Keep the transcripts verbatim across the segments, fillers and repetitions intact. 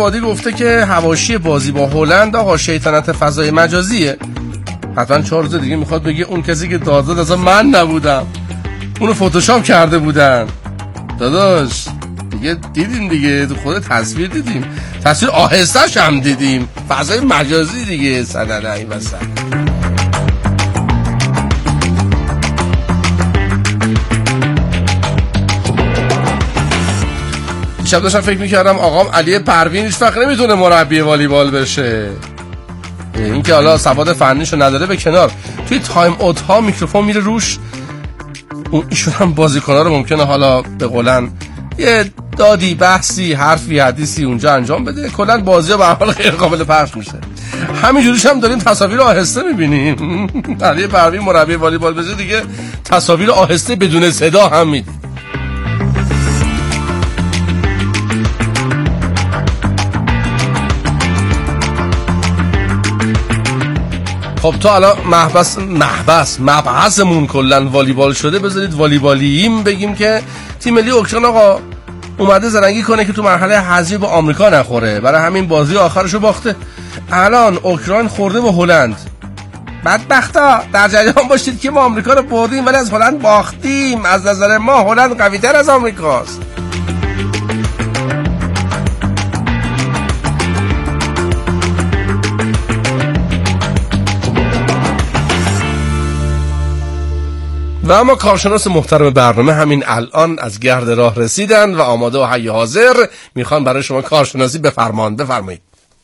وادی گفته که حواشی بازی با هلند آقا شیطنت فضای مجازیه. حتما چهار روز دیگه میخواد بگه اون کسی که داد داد اصلا من نبودم، اونو فتوشاپ کرده بودن. داداش دیگه دیدیم دیگه، تو خود تصویر دیدیم، تصویر آهسته‌ش هم دیدیم، فضای مجازی دیگه سننه این وسط. شب داشتم فکر میکردم آقام علی پروین هیچ وقت نمیتونه مربی والیبال بشه. این که حالا سواد فنیشو نداره به کنار، توی تایم اوت ها میکروفون میره روش، اون ایشون هم بازیکن‌ها رو ممکنه حالا به قولن یه دادی بحثی حرفی حدیثی اونجا انجام بده، کلا بازی‌ها به هر حال غیر قابل پخش میشه. همینجوریش هم داریم تصاویر آهسته میبینیم. علی پروین مربی والیبال بشه دیگه تصاویر آهسته بدون صدا هم میدیم. خب تا الان محبس محبس مبحثمون کلا والیبال شده، بذارید والیبالیم بگیم که تیم ملی اوکراین آقا اومده زرنگی کنه که تو مرحله حذفی به آمریکا نخوره، برای همین بازی آخرشو باخته. الان اوکراین خورده به هلند. بدبختا در جریان باشید که ما آمریکا رو بردیم ولی از هلند باختیم. از نظر ما هلند قوی‌تر از آمریکاست. و اما کارشناس محترم برنامه همین الان از گرد راه رسیدن و آماده و حی حاضر میخوان برای شما کارشناسی بفرمان. بفرمایید.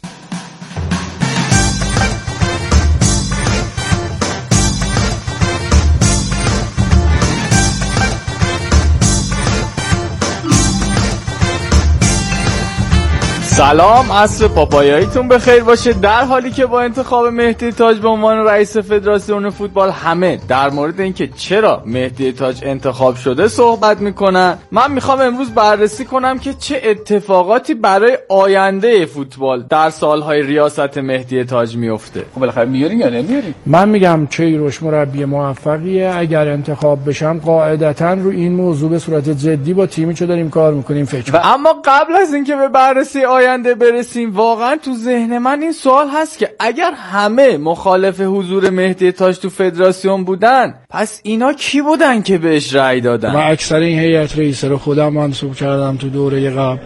سلام، عصر پاپایاییتون بخیر باشه. در حالی که با انتخاب مهدی تاج به عنوان رئیس فدراسیون فوتبال همه در مورد اینکه چرا مهدی تاج انتخاب شده صحبت میکنن، من میخوام امروز بررسی کنم که چه اتفاقاتی برای آینده فوتبال در سالهای ریاست مهدی تاج میفته. خب بالاخره میارین یا نمیارین؟ من میگم کیروش مربی موفقیه. اگر انتخاب بشم قاعدتاً رو این موضوع به صورت جدی با تیمی که داریم کار میکنیم فکر. و اما قبل از اینکه به بررسی آینده برسیم، واقعا تو ذهن من این سوال هست که اگر همه مخالف حضور مهدی تاج تو فدراسیون بودن، پس اینا کی بودن که بهش رأی دادن؟ من اکثر این هیئت رئیسه رو خودم منصوب کردم تو دوره قبل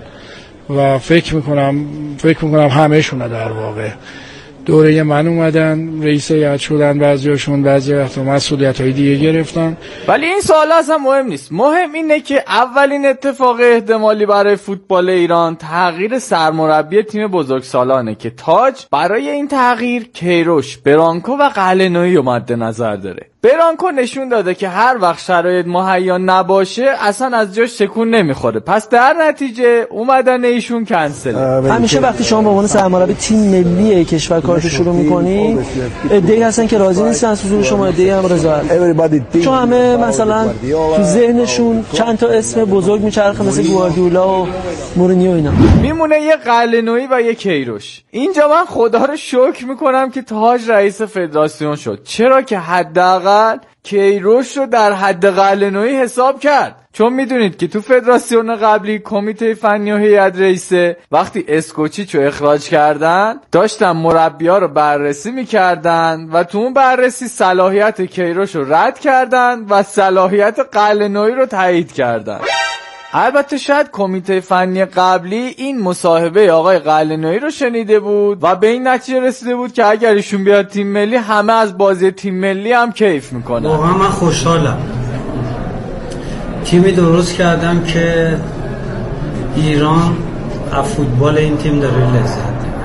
و فکر میکنم فکر میکنم همه‌شون در واقع دوره من اومدن رئیس هیئت شدن، بعضیاشون بعضی وقتا مسئولیت‌های دیگه گرفتن. ولی این سوال اصلا مهم نیست. مهم اینه که اولین اتفاق احتمالی برای فوتبال ایران تغییر سرمربی تیم بزرگسالانه که تاج برای این تغییر کیروش، برانکو و قلعه‌نویی رو مد نظر داره. برانکو نشون داده که هر وقت شرایط مهیا نباشه اصلا از جاش تکون نمیخوره، پس در نتیجه اومدن ایشون کنسل. همیشه وقتی شما به عنوان سرمربی تیم ملی کشور کارتو شروع میکنی، ایده هستن که راضی نیستن از حضور شما، ایده هم رضایت، چون همه مثلا تو ذهنشون چند تا اسم بزرگ میچرخه مثل گواردیولا و مورینیو اینا. میمونه یه قلعه‌نویی و یه کیروش. اینجا من خدا رو شکر میکنم که تاج رئیس فدراسیون شد، چرا که حداقل کیروش رو در حد قلعه‌نویی حساب کرد. چون میدونید که تو فدراسیون قبلی کمیته فنی و هیئت رئیسه وقتی اسکوچیچو اخراج کردن داشتن مربی‌ها رو بررسی میکردن و تو اون بررسی صلاحیت کیروش رو رد کردن و صلاحیت قلعه‌نویی رو تایید کردن. البته شاید کمیته فنی قبلی این مصاحبه آقای قلعه‌نویی رو شنیده بود و به این نتیجه رسیده بود که اگر ایشون بیاد تیم ملی همه از بازی تیم ملی هم کیف میکنن. واقعا من خوشحالم تیمی درست کردم که ایران از فوتبال این تیم داره لذت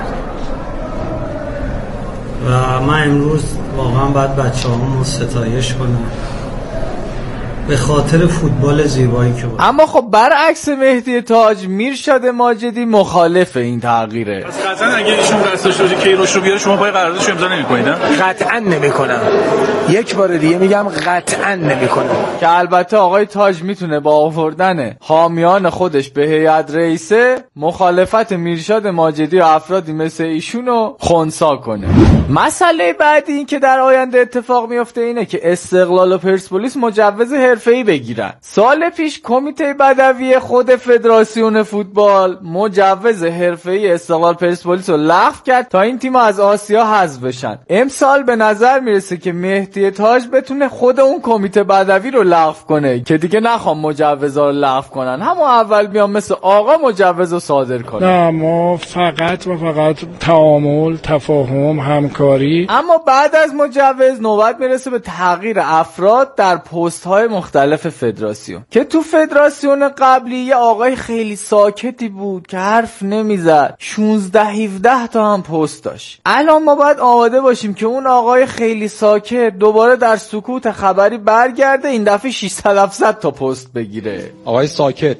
و من امروز واقعا باید بچه‌هامو ستایش کنم به خاطر فوتبال زیبایی که بود. اما خب برعکس مهدی تاج، میرشد ماجدی مخالف این تغییره. پس قطعا اگه ایشون قصد شده کیروش رو بیاره شما پای قراردادش امضا نمی‌کنید؟ قطعا نمی‌کنم. یک بار دیگه میگم قطعا نمی‌کنم. که البته آقای تاج میتونه با آوردن حامیان خودش به هیئت رئیسه مخالفت میرشد ماجدی و افرادی مثل ایشونو خنثی کنه. مسئله بعدی این که در آینده اتفاق میفته اینه که استقلال و پرسپولیس مجوز حرفه‌ای بگیرن. سال پیش کمیته بدوی خود فدراسیون فوتبال مجوز حرفه‌ای استقلال پرسپولیس رو لغو کرد تا این تیم‌ها از آسیا حذف بشن. امسال به نظر میرسه که مهدی تاج بتونه خود اون کمیته بدوی رو لغو کنه که دیگه نخوام مجوزا رو لغو کنن، همون اول بیان مثل آقا مجوز رو صادر کنن. نه، ما فقط و فقط تعامل، تفاهم، همکاری. اما بعد از مجوز نوبت میرسه به تغییر افراد در پست های مختلف فدراسیون که تو فدراسیون قبلی یه آقای خیلی ساکتی بود که حرف نمیزد، شانزده هفده تا هم پست داشت. الان ما باید آماده باشیم که اون آقای خیلی ساکت دوباره در سکوت خبری برگرده، این دفعه ششصد هفتصد تا پست بگیره. آقای ساکت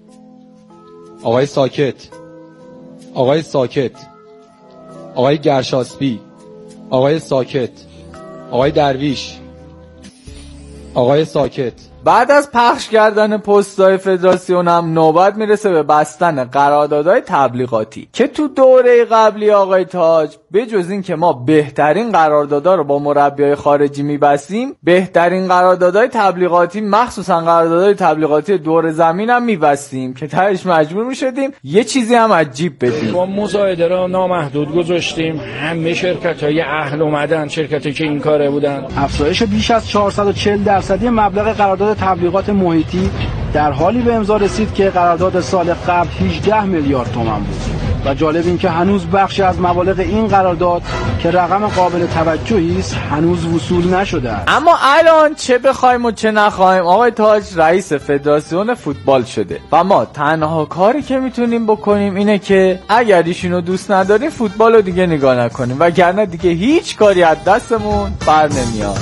آقای ساکت آقای ساکت آقای گرشاسبی آقای ساکت آقای درویش آقای ساکت. بعد از پخش کردن پست‌های فدراسیون هم نوبت میرسه به بستن قراردادهای تبلیغاتی که تو دوره قبلی آقای تاج به جز این که ما بهترین قراردادها رو با مربیای خارجی میبستیم، بهترین قراردادهای تبلیغاتی مخصوصا قراردادهای تبلیغاتی دور زمین هم میبستیم که تهش مجبور میشدیم یه چیزی هم عجیب بدیم. ما مزایده را نامحدود گذاشتیم، همه شرکت‌های اهل اومدن، شرکتی که این کاره بودن. افزایش بیش از چهارصد و چهل درصدی مبلغ قرارداد تبلیغات محیطی در حالی به امضا رسید که قرارداد سال قبل هجده میلیارد تومان بود و جالب این که هنوز بخشی از مبالغ این قرارداد که رقم قابل توجهی است هنوز وصول نشده است. اما الان چه بخوایم و چه نخوایم آقای تاج رئیس فدراسیون فوتبال شده و ما تنها کاری که میتونیم بکنیم اینه که اگر ایشونو دوست نداریم فوتبال رو دیگه نگاه نکنیم، وگرنه دیگه هیچ کاری از دستمون بر نمیاد.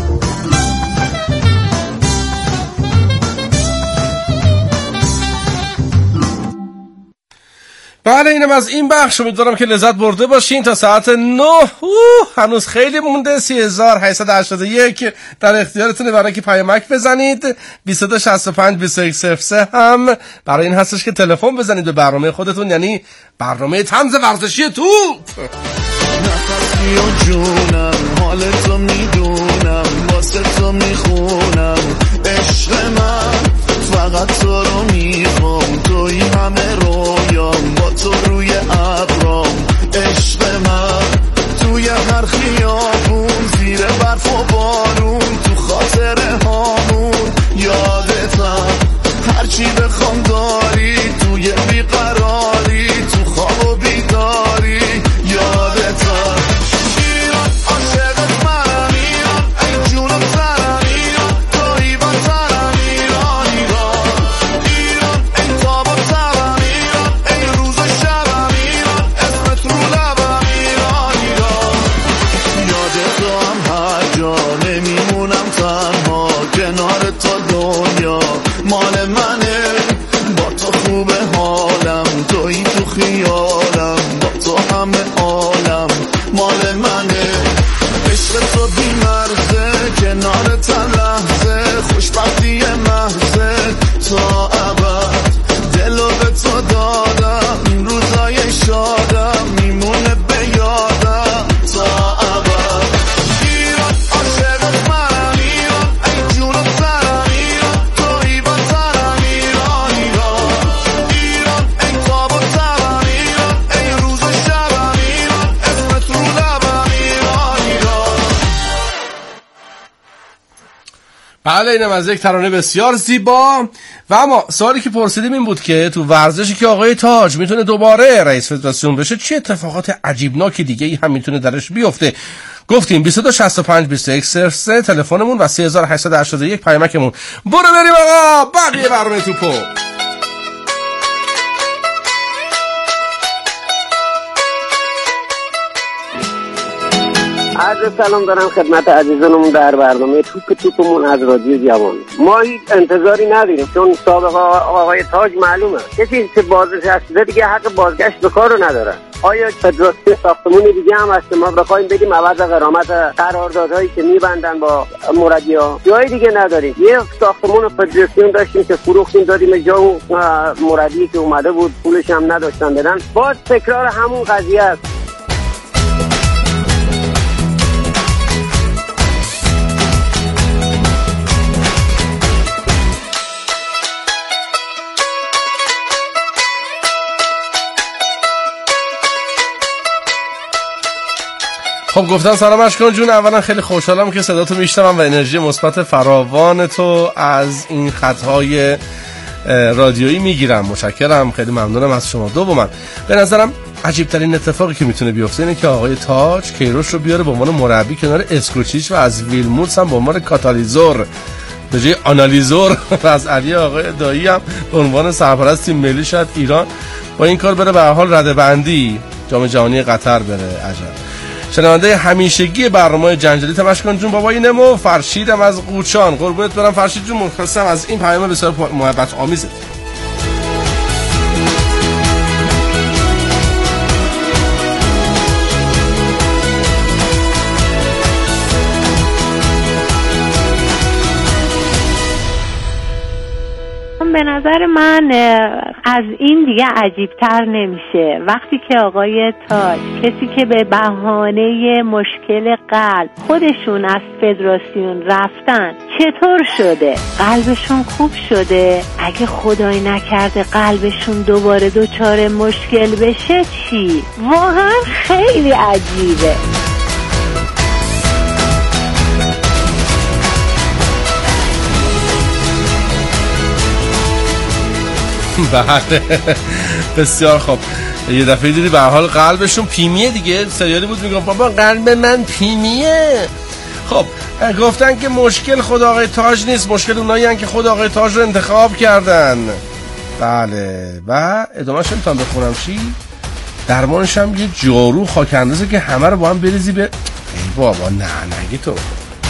بله، اینم از این بخش. امیدوارم که لذت برده باشین. تا ساعت نه هنوز خیلی مونده. سی هزار و هشتصد و هشتاد و یک در اختیارتونه برای که پیامک بزنید. بیست و دو شصت و پنج بیست و یک صفر سه هم برای این هستش که تلفن بزنید به برنامه خودتون، یعنی برنامه طنز ورزشی توپ. نفسی و جونم حالتو میدونم واسه تو میخونم عشق من فقط تو رو میخوام توی همه رویام با تو روی ابرام عشق من توی هر خیابون زیر برف و بارون تو خاطره هامون یادتم هرچی بخوام داری توی بیقراری تو خواب و بیداری یادتم ایران عاشقت منم ایران ای جونم سرم ایران توی وطنم ایران ایران ایران ای تاب و تبم ایران ای روز و شبم ایران اسمت رو لبم ایران ایران یادت تو هم هر جا نمیمونم تنها کنار تو دنیا مال منه با تو خوبه حالم توی تو خیالم با تو همه عالم مال منه عشق تو بی مرزه کنار تن لحظه خوشبختی محضه تا ابد دلو به تو دادم این روزای شادم میمونه به یادم تا ابد ایران عاشقت منم ایران ای جونم سرم ایران توی وطنم ایران ایران ایران ای تاب و تبم ایران ای روز و شبم ایران اسمت رو لبم ایران ایران. بله، اینم از یک ترانه بسیار زیبا. و اما سوالی که پرسیدیم این بود که تو ورزشی که آقای تاج میتونه دوباره رئیس فدراسیون بشه چه اتفاقات عجیبناکی دیگه ای هم میتونه درش بیفته. گفتیم بیست و دو شصت و پنج بیست و یک صفر سه تلفنمون و سه هزار و هشتصد و هشتاد و یک پیامکمون. برو بریم آقا بقیه برنامه توپو. عرض سلام دارم خدمت عزیزانمون در برنامه توپ توپمون از رادیو جوان. ما هیچ انتظاری نداریم چون سابقه آقای تاج معلومه، کسی که بازنشسته شده دیگه حق بازگشت به کار رو نداره. آیا فدراسیون ساختمونی دیگه هم هست ما بخوایم بدیم عوض غرامت قراردادهایی که میبندن با مربی‌ها؟ جای دیگه نداریم. یه ساختمون فدراسیون داشتیم که فروختیم دادیم جا اون مربی که اومده بود پولش هم نداشتن بدن. باز تکرار همون قضیه است. خب گفتم سلام اشکان جون، اولا خیلی خوشحالم که صداتو میشنوم و انرژی مثبت فراوان تو از این خطهای رادیویی میگیرم. متشکرم، خیلی ممنونم از شما. دوما به نظرم عجیب ترین اتفاقی که میتونه بیفته اینه که آقای تاج کیروش رو بیاره به عنوان مربی کنار اسکوچیچ و از ویلموتس هم به عنوان کاتالیزور به جای آنالیزور و از علی آقای دایی هم به عنوان سرپرست تیم ملی شاید ایران با این کار بره به حال رده بندی جام جهانی قطر بره. عجب. شنونده همیشگی برنامه جنجالی تمشکان جون بابای نمو فرشیدم از قوچان. قربونت برم فرشید جون، مخلصم از این پیام بسیار محبت آمیزه. به نظر من از این دیگه عجیب‌تر نمیشه وقتی که آقای تاج کسی که به بهانه مشکل قلب خودشون از فدراسیون رفتن چطور شده قلبشون خوب شده، اگه خدای نکرده قلبشون دوباره دچار مشکل بشه چی؟ واقعا خیلی عجیبه. بله بسیار خوب. یه دفعه دیدی به حال قلبشون پیمیه دیگه، سریالی بود میگم بابا قلب من پیمیه. خب گفتن که مشکل خود آقای تاج نیست، مشکل اونایی هن که خود آقای تاج رو انتخاب کردن. بله و ادامهش نمیتونم بخونم چی؟ درمانش هم یه جارو خاک اندازه که همه رو با هم بریزی به ای بابا نه نگی تو.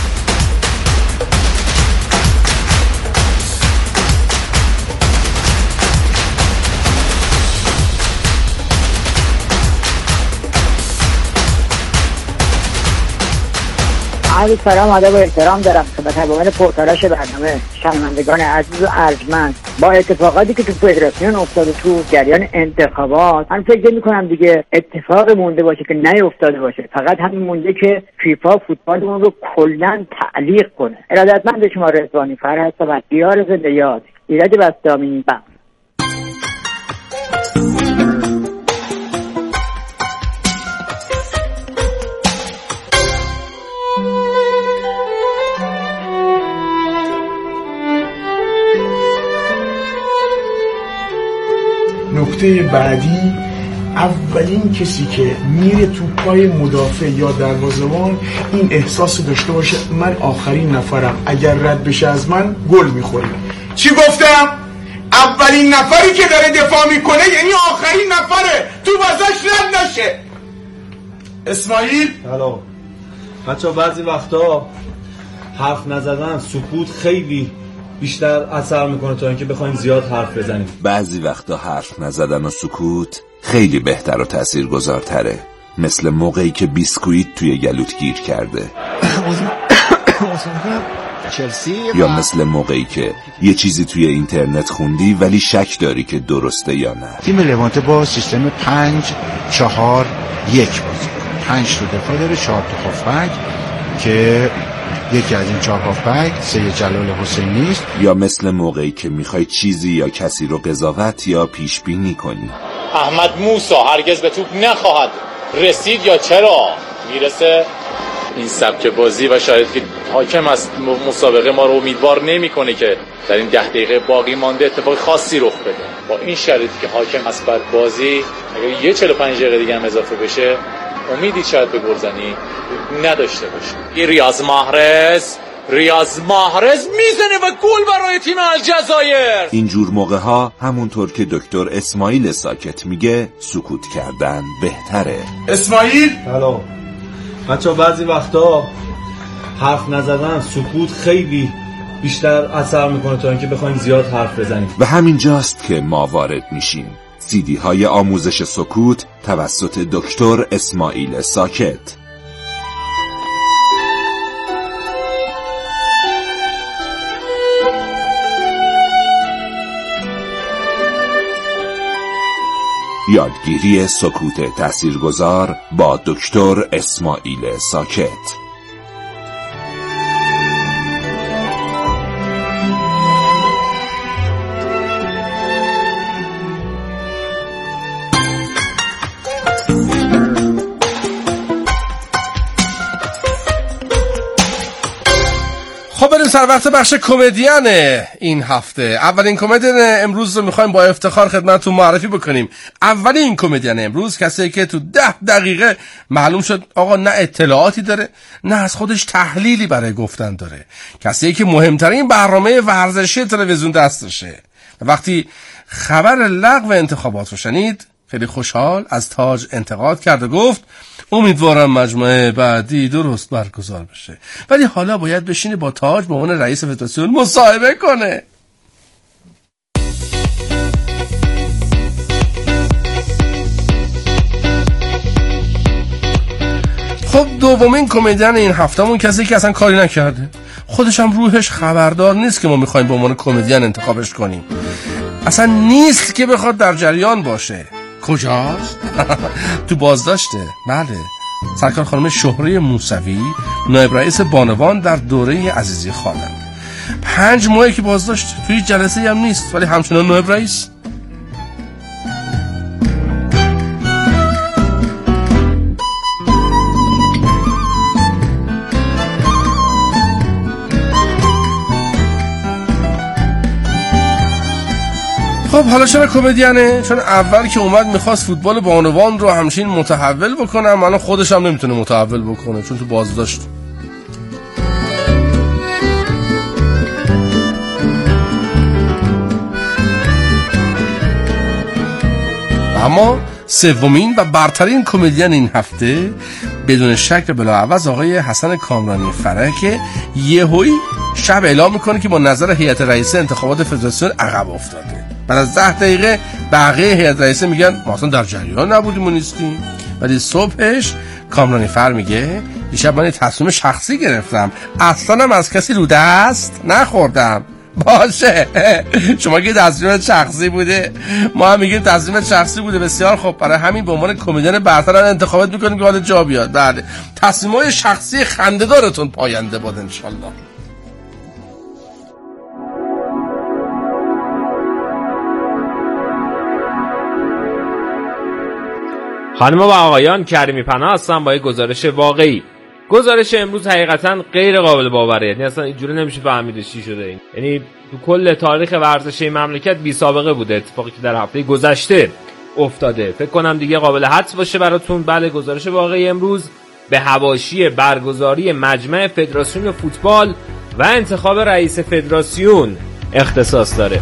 عرض سلام ادب و احترام دارم خدمت حضرات پرتلاش برنامه شنوندگان عزیز و ارجمند. با اتفاقاتی که تو فدراسیون افتاده تو جریان انتخابات، من فکر می‌کنم دیگه اتفاق مونده باشه که نیفتاده باشه، فقط همین مونده که فیفا فوتبالمون رو کلاً تعلیق کنه. ارادتمند شما رضوانی فرهاد و دیار زنده یاد ایراد بستامی بم. نکته بعدی، اولین کسی که میره تو پای مدافع یا دروازه‌بان این احساس داشته باشه من آخرین نفرم، اگر رد بشه از من گل میخوریم. چی گفتم؟ اولین نفری که داره دفاع میکنه یعنی آخرین نفره، تو ازش رد نشه. اسماعیل هلو بچه، بعضی وقتا حرف نزدن، سکوت خیلی بیشتر اثر میکنه تا اینکه بخوایم زیاد حرف بزنیم. بعضی وقتا حرف نزدن و سکوت خیلی بهتر و تاثیرگذارتره، مثل موقعی که بیسکویت توی گلوت گیر کرده یا مثل موقعی که یه چیزی توی اینترنت خوندی ولی شک داری که درسته یا نه. تیم لوانته با سیستم پنج چهار یک بازی پنج تا دفاع داره، چهار تا هافبک که یکی از این چهار هافبک سید جلال حسینی است. یا مثل موقعی که میخوای چیزی یا کسی رو قضاوت یا پیش بینی کنی. احمد موسی هرگز به توپ نخواهد رسید یا چرا میرسه. این سبک بازی و شاید که حاکم از مسابقه ما رو امیدوار نمیکنه که در این ده دقیقه باقی مانده اتفاق خاصی رخ بده. با این شرایطی که حاکم از بر بازی اگر یه چهل و پنج دقیقه دیگه هم اضافه بشه امیدی شاید به گلزنی نداشته باشه. ریاض محرز ریاض محرز میزنه و گل برای تیم الجزایر. اینجور موقع ها همونطور که دکتر اسماعیل ساکت میگه سکوت کردن بهتره. اسماعیل هلو بچه، بعضی وقتا حرف نزدن، سکوت خیلی بیشتر اثر میکنه تا اینکه بخوایم زیاد حرف بزنیم. و همین جاست که ما وارد میشیم. سیدی های آموزش سکوت توسط دکتر اسماعیل ساکت. یادگیری سکوت تاثیرگذار با دکتر اسماعیل ساکت. خب بریم سر وقت بخش کمدین این هفته. اولین کمدین امروز رو میخوایم با افتخار خدمتتون معرفی بکنیم. اولین کمدین امروز کسی که تو ده دقیقه معلوم شد آقا نه اطلاعاتی داره نه از خودش تحلیلی برای گفتن داره. کسی که مهمترین برنامه ورزشی تلویزیون دستشه. وقتی خبر لغو انتخابات رو شنید خیلی خوشحال از تاج انتقاد کرد و گفت امیدوارم مجمع بعدی درست برگزار بشه، ولی حالا باید بشینه با تاج به عنوان رئیس فدراسیون مصاحبه کنه. خب دومین کمدین این هفتهمون کسی که اصلا کاری نکرده، خودش هم روحش خبردار نیست که ما میخوایم به عنوان کمدین انتخابش کنیم، اصلا نیست که بخواد در جریان باشه. کجاست؟ تو بازداشته. بله، سرکار خانم شهره موسوی نایب رئیس بانوان در دوره عزیزی خانم. پنج ماهی که بازداشت، توی جلسه هم نیست ولی همچنان نایب رئیس. خب حالا چرا کمدینه؟ چون اول که اومد میخواست فوتبال بانوان رو همچین متحول بکنه، اما خودش هم نمیتونه متحول بکنه چون تو بازداشت. اما سومین و برترین کمدین این هفته بدون شک و بلاعوض آقای حسن کامرانی فره که یهویی شب اعلام میکنه که با نظر هیئت رئیسه انتخابات فدراسیون عقب افتاده. بعد از ده دقیقه بقیه هیئت رئیسه میگن ما اصلا در جریان نبودیم و نیستیم. ولی صبحش کامرانی فر میگه دیشب من تصمیم شخصی گرفتم، اصلا هم از کسی رو دست نخوردم. باشه، شما که تصمیم شخصی بوده، ما هم میگیم تصمیم شخصی بوده. بسیار خب، برای همین به عنوان کمدین برتر انتخابات میکنیم که حال جا بیاد. بله، تصمیم‌های شخصی خنده‌دارتون پاینده باد انشالله. خانم و آقایان، کریمی پناه هستم با یک گزارش واقعی. گزارش امروز حقیقتا غیر قابل باوره، یعنی اصلا اینجوری نمیشه فهمید چی شده. این یعنی تو کل تاریخ ورزشی مملکت بی سابقه بوده، اتفاقی که در هفته گذشته افتاده. فکر کنم دیگه قابل حدس باشه براتون. بله، گزارش واقعی امروز به حواشی برگزاری مجمع فدراسیون فوتبال و انتخاب رئیس فدراسیون اختصاص داره.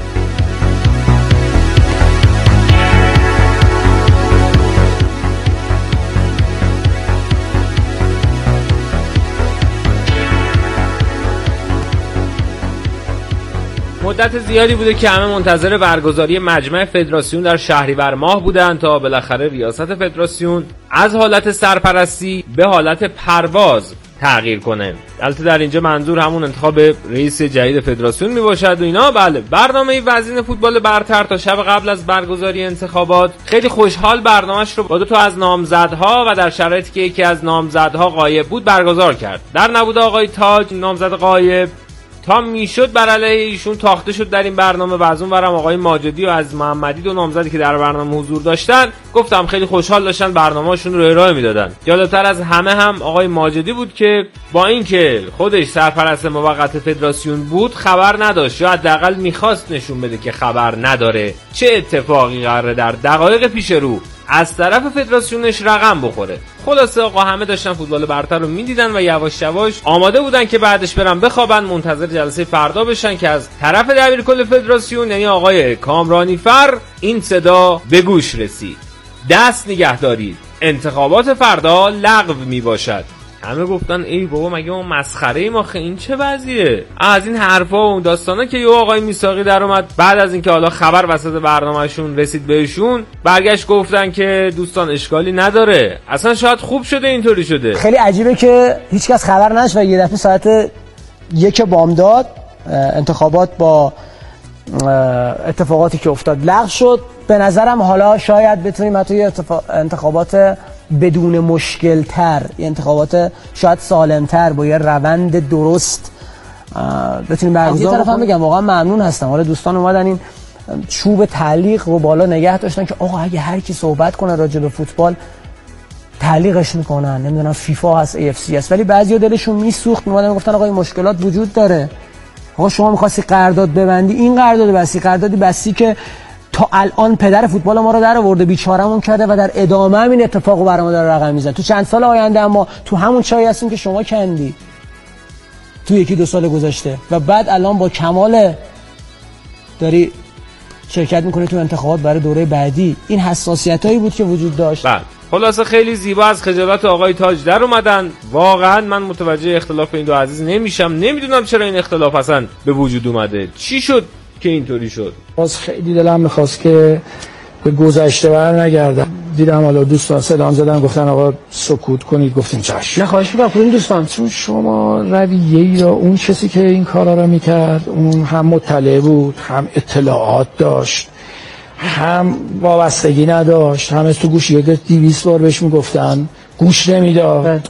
مدت زیادی بوده که همه منتظر برگزاری مجمع فدراسیون در شهریور ماه بودن تا بالاخره ریاست فدراسیون از حالت سرپرستی به حالت پرواز تغییر کنه. البته در اینجا منظور همون انتخاب رئیس جدید فدراسیون می باشد و اینا. بله، برنامه وزین فوتبال برتر تا شب قبل از برگزاری انتخابات خیلی خوشحال برنامه‌اش رو با دو تا از نامزدها و در شرایطی که یکی از نامزدها غایب بود برگزار کرد. در نبود آقای تاج نامزد غایب، تا میشد بر علیه ایشون تاخته شد در این برنامه. و از اون ورم آقای ماجدی و از محمدی دو نامزدی که در برنامه حضور داشتن، گفتم خیلی خوشحال داشتن برنامه‌شون رو ارائه میدادن. جالبتر از همه هم آقای ماجدی بود که با اینکه خودش سرپرست موقت فدراسیون بود خبر نداشت، یا حداقل میخواست نشون بده که خبر نداره چه اتفاقی قراره در دقایق پیش رو از طرف فدراسیونش رقم بخوره. خلاصه آقا همه داشتن فوتبال برتر رو میدیدن و یواش یواش آماده بودن که بعدش برن بخوابن، منتظر جلسه فردا بشن که از طرف دبیرکل فدراسیون یعنی آقای کامرانی فر این صدا به گوش رسید: دست نگه دارید، انتخابات فردا لغو می باشد. همه گفتن ای بابا مگه اون مسخره ایم آخه، این چه وضعیه؟ از این حرفا و اون داستانا که یه آقای میساقی در اومد بعد از اینکه حالا خبر وسط برنامه‌شون رسید بهشون، برگشت گفتن که دوستان اشکالی نداره، اصلا شاید خوب شده اینطوری شده. خیلی عجیبه که هیچکس خبر نداشت و یه دفعه ساعت یک بامداد انتخابات با اتفاقاتی که افتاد لغو شد. به نظرم حالا شاید بتونیم حتی اتفاق... انتخابات بدون مشکل تر، انتخابات شاید سالم تر با یه روند درست بتونیم برگزار کنیم. یه طرف هم بگم واقعا ممنون هستم، حالا دوستان اومدن این چوب تعلیق رو بالا نگه داشتن که آقا اگه هر کی صحبت کنه راجع به فوتبال تعلیقش میکنن، نمیدونم فیفا هست، ای اف سی هست، ولی بعضیا دلشون میسوخت، میومدن میگفتن آقا این مشکلات وجود داره. آقا شما می‌خواستی قرارداد ببندی، این قرارداد بستی، قراردادی بستی که تا الان پدر فوتبال ما رو در آورده، بیچاره‌مون کرده و در ادامه هم این اتفاقو برام داره رقم میزنه. تو چند سال آینده اما تو همون چایی هستیم که شما کندی تو یکی دو سال گذشته و بعد الان با کمال داری شرکت میکنی تو انتخابات برای دوره بعدی. این حساسیتایی بود که وجود داشت. بله. خلاصه خیلی زیبا از خجالت آقای تاج در اومدن. واقعا من متوجه اختلاف این دو عزیز نمیشم، نمیدونم چرا این اختلاف اصلا به وجود اومده، چی شد که اینطوری شد. باز خیلی دلم میخواست که به گذشته بر نگردم. دیدم حالا دوستان سلام زدن گفتن آقا سکوت کنید، گفتیم چشم. نه خواهش می‌کنم کدوم دوستان؟ چون شما رویه‌ای را اون کسی که این کارا را میکرد اون هم مطلع بود، هم اطلاعات داشت، هم وابستگی نداشت، هم از تو گوش یک دویست بار بهش میگفتن گوش نمیداد.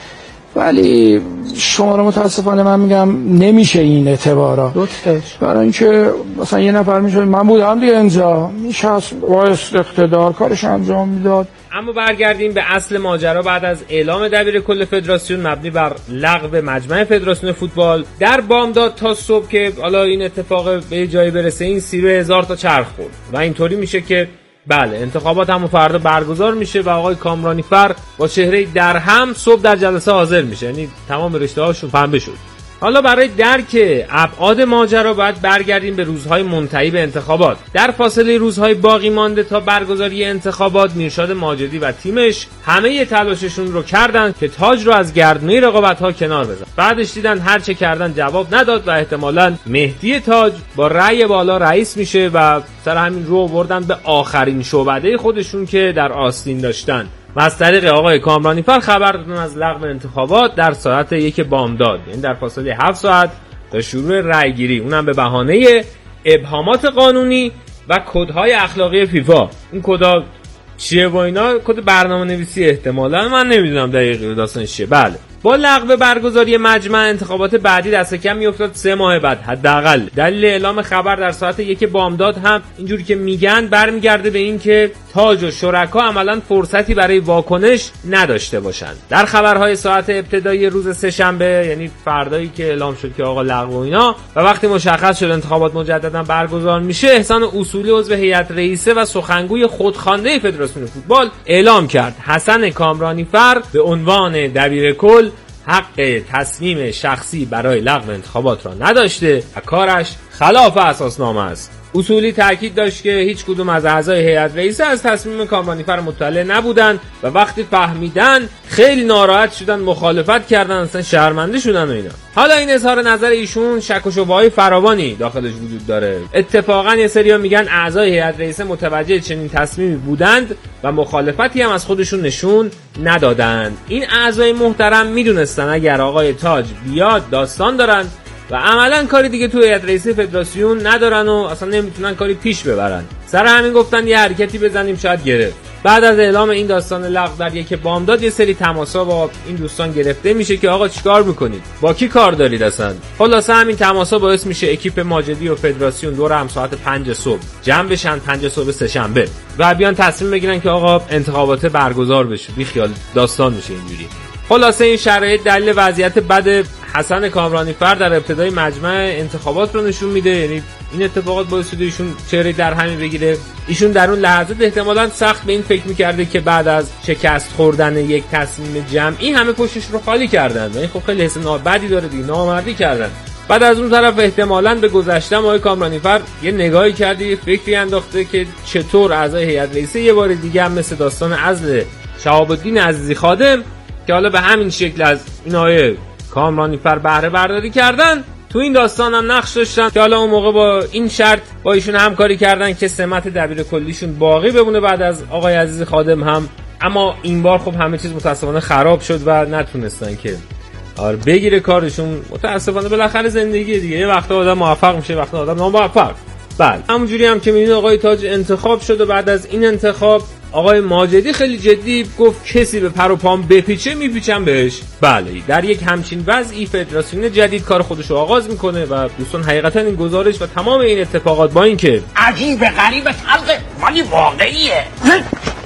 ولی شما رو متاسفانه من میگم نمیشه این اعتبارا، برای اینکه مثلا یه نفر میشه من بودم دیگه اینجا میشست با اقتدار کارش انجام میداد. اما برگردیم به اصل ماجرا. بعد از اعلام دبیر کل فدراسیون مبنی بر لغو مجمع فدراسیون فوتبال در بامداد تا صبح که حالا این اتفاق به جایی برسه، این سی هزار تا چرخ خورد و اینطوری میشه که بله انتخابات هم فردا برگزار میشه و آقای کامرانیفر با چهره درهم صبح در جلسه حاضر میشه، یعنی تمام رشته هاشون پنبه شد. حالا برای درک ابعاد ماجرا باید برگردیم به روزهای منتهی به انتخابات. در فاصله روزهای باقی مانده تا برگزاری انتخابات، میرشاد ماجدی و تیمش همه تلاششون رو کردن که تاج رو از گردنه رقابت‌ها کنار بزنن. بعدش دیدن هر چه کردن جواب نداد و احتمالاً مهدی تاج با رأی بالا رئیس میشه و سر همین رو بردن به آخرین شعبده خودشون که در آستین داشتن و از طریق آقای کامرانیفر خبر دادن از لغو انتخابات در ساعت یک بامداد، یعنی در فاصله هفت ساعت تا شروع رأیگیری، اونم به بهانه ابهامات قانونی و کدهای اخلاقی فیفا. این کدا چیه و اینا؟ کد برنامه‌نویسی احتمالاً، من نمیدونم دقیق داستانش چیه. بله، با لغو برگزاری مجمع انتخابات بعدی دست کم میافتاد سه ماه بعد حداقل. دلیل اعلام خبر در ساعت یک بامداد هم اینجوری که میگن برمیگرده به این که تاج و شرکا عملاً فرصتی برای واکنش نداشته باشند. در خبرهای ساعت ابتدایی روز سه‌شنبه، یعنی فردایی که اعلام شد که آقا لغو و اینا و وقتی مشخص شد انتخابات مجددا برگزار میشه، احسان اصولی عضو هیئت رئیسه و سخنگوی خودخوانده فدراسیون فوتبال اعلام کرد حسن کامرانیفر به عنوان دبیر کل حق تصمیم شخصی برای لغو انتخابات را نداشته و کارش خلاف اساسنامه است. اصولی تاکید داشت که هیچ کدوم از اعضای هیئت رئیسه از تصمیم کامرانیفر مطلع نبودند و وقتی فهمیدن خیلی ناراحت شدن، مخالفت کردن، اصلا شرمنده شدن و اینا. حالا این اظهار نظر ایشون شک و شبهه‌های فراوانی داخلش وجود داره. اتفاقا یه سریا میگن اعضای هیئت رئیسه متوجه چنین تصمیمی بودند و مخالفتی هم از خودشون نشون ندادند. این اعضای محترم میدونستن اگر آقای تاج بیاد داستان دارن و عملا کاری دیگه تو هیئت رئیسه فدراسیون ندارن و اصلا نمیتونن کاری پیش ببرن. سر همین گفتن یه حرکتی بزنیم شاید گرفت. بعد از اعلام این داستان لغو در یک بامداد یه سری تماسا با این دوستان گرفته میشه که آقا چیکار میکنید؟ با کی کار دارید اصلا؟ خلاصه همین تماسا باعث میشه اکیپ ماجدی و فدراسیون دور هم ساعت پنج صبح جمع بشن، پنج صبح سه‌شنبه، و بیان تصمیم بگیرن که آقا انتخابات برگزار بشه. بی خیال داستان میشه اینجوری. خلاصه این شرایط دلیل وضعیت بد حسن کامرانیفر در ابتدای مجمع انتخابات رو نشون میده. یعنی این اتفاقات باعث شده ایشون چهره در همین بگیره. ایشون در اون لحظات احتمالاً سخت به این فکر میکرده که بعد از شکست خوردن یک تصمیم جمعی همه پشتش رو خالی کردن و این خب خیلی حس نابدی داره دیگه، نامردی کردن. بعد از اون طرف احتمالاً به گذشته آقای کامرانیفر یه نگاهی کرده، یه فکری انداخته که چطور اعضای هیئت رئیسه یه بار دیگه هم مثل داستان عزل شهاب الدین عزیزی خادم که حالا به همین شکل از این آقای کامرانیفر بهره برداری کردن، تو این داستان هم نقش داشتن که حالا اون موقع با این شرط با ایشون همکاری کردن که سمت دبیر کلیشون باقی بمونه بعد از آقای عزیزی خادم هم. اما این بار خب همه چیز متاسفانه خراب شد و نتونستن که آره بگیره کارشون. متاسفانه بالاخره زندگی دیگه، یه وقتا آدم موفق میشه، وقتا آدم ناموفق. بله همونجوری هم که میبینید آقای تاج انتخاب شد و بعد از این انتخاب آقای ماجدی خیلی جدی گفت کسی به پر و پام بپیچه میپیچم بهش. بله در یک همچین وضعی فدراسیون جدید کار خودش رو آغاز میکنه و دوستان حقیقتا این گزارش و تمام این اتفاقات با این که عجیب غریب خلق ولی واقعیه.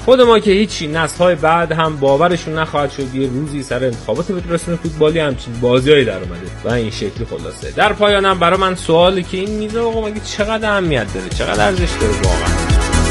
خود ما که هیچی، نسل‌های بعد هم باورشون نخواهد شد یه روزی سر انتخابات فدراسیون فوتبالی همچین بازیایی در اومده و این شکلی. خلاصه در پایانم برای من سوالی که این میزه آقا مگه چقدر اهمیت داره، چقدر ارزش داره واقعا؟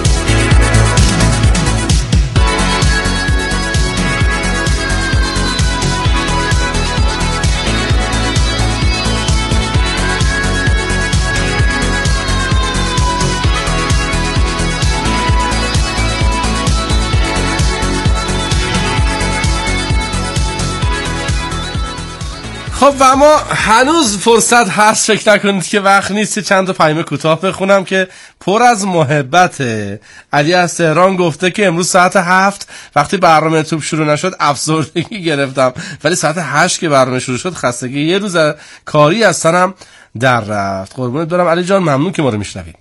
خب و اما هنوز فرصت هست، فکر نکنید که وقت نیست. چند تا پیام کوتاه بخونم که پر از محبته. علی از تهران گفته که امروز ساعت هفت وقتی برنامه توپ شروع نشد افسردگی گرفتم، ولی ساعت هشت که برنامه شروع شد خستگی یه روز کاری از تنم در رفت. قربونت برم علی جان، ممنون که ما رو میشنوید.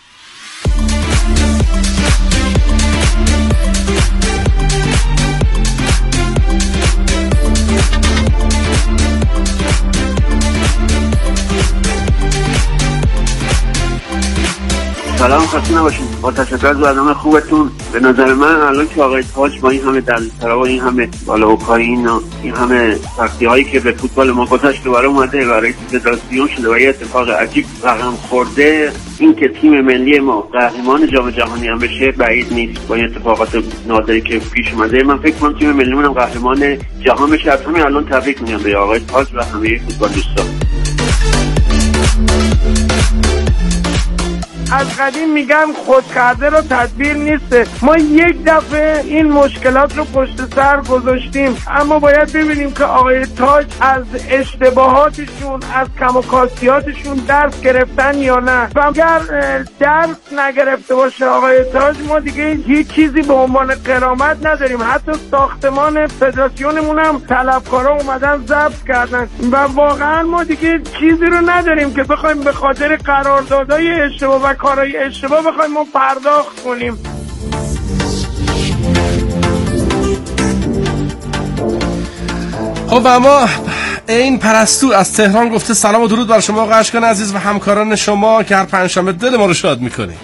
سلام، خسته نباشید. با تشکر از برنامه خوبتون. به نظر من الان که آقای تاج با این همه دلسرا و این همه بالا و پایین و این همه سختی هایی که به فوتبال ما گذشت دوباره اومده و رئیس فدراسیون شده و یه اتفاق عجیب رقم خورده، این که تیم ملی ما قهرمان جام جهانی هم بشه بعید نیست. با این اتفاقات نادری که پیش اومده من فکر کنم تیم ملیمون هم قهرمان جهان بشه. از همین الان تبریک میگم به آقای تاج و همه فوتبالیست‌ها. از قدیم میگن خود کرده رو تدبیر نیسته. ما یک دفعه این مشکلات رو پشت سر گذاشتیم، اما باید ببینیم که آقای تاج از اشتباهاتشون، از کم و کاستیاتشون درس گرفتن یا نه. و اگر درس نگرفته باشه آقای تاج، ما دیگه هیچ چیزی به عنوان غرامت نداریم. حتی ساختمان فدراسیونمون هم طلبکارا اومدن ضبط کردن و واقعا ما دیگه چیزی رو نداریم که بخوایم به خاطر قراردادهای اشتباه و کارهای اشتباه بخوایم ما پرداخت کنیم. خب اما این پرستو از تهران گفته سلام و درود بر شما آقا اشکان عزیز و همکاران شما که هر پنجشنبه دل ما رو شاد میکنی.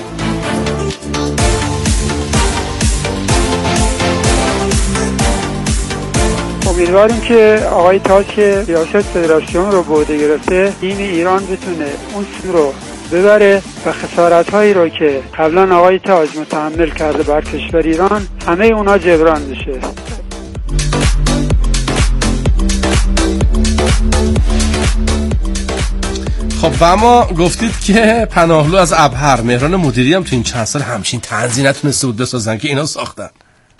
امیدواریم که آقای تاج که ریاست فدراسیون رو به عهده گرفته، تیم ایران بتونه اون تیم رو ببره و خسارت هایی رو که قبلا آقای تاج متحمل کرده بر کشور ایران همه اونا جبران بشه. خب و اما گفتید که پناهلو از ابهر، مهران مدیری هم تو این چند سال همچین طنزی نتونسته بود بسازن که اینا ساختن.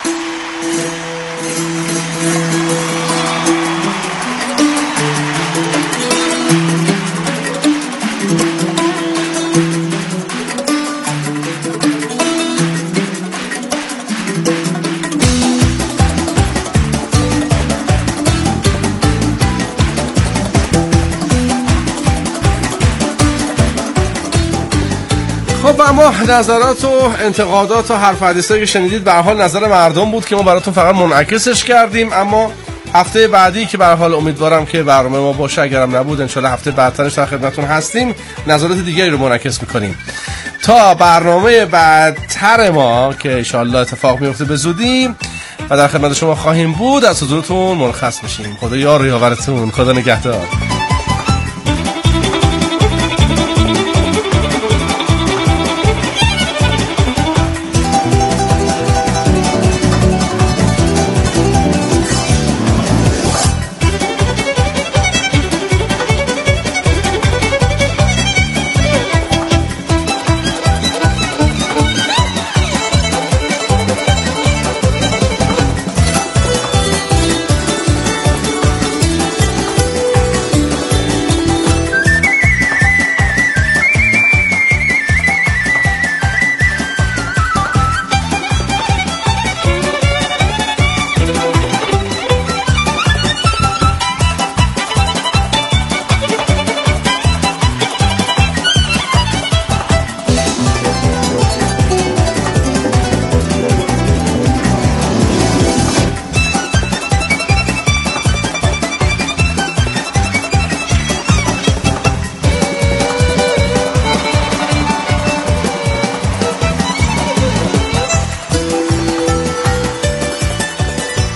خب اما نظرات و انتقادات و حرف حدیثایی که شنیدید به هر حال نظر مردم بود که ما براتون فقط منعکسش کردیم. اما هفته بعدی که به هر حال امیدوارم که برنامه ما باشه، اگرم نبود انشالله هفته بعدترش در خدمتتون هستیم، نظرات دیگری رو منعکس میکنیم. تا برنامه بعدتر ما که انشالله اتفاق میفته به زودی و در خدمت شما خواهیم بود، از حضورتون مرخص میشیم. خدا یار و یاورتون، خدا نگهدار.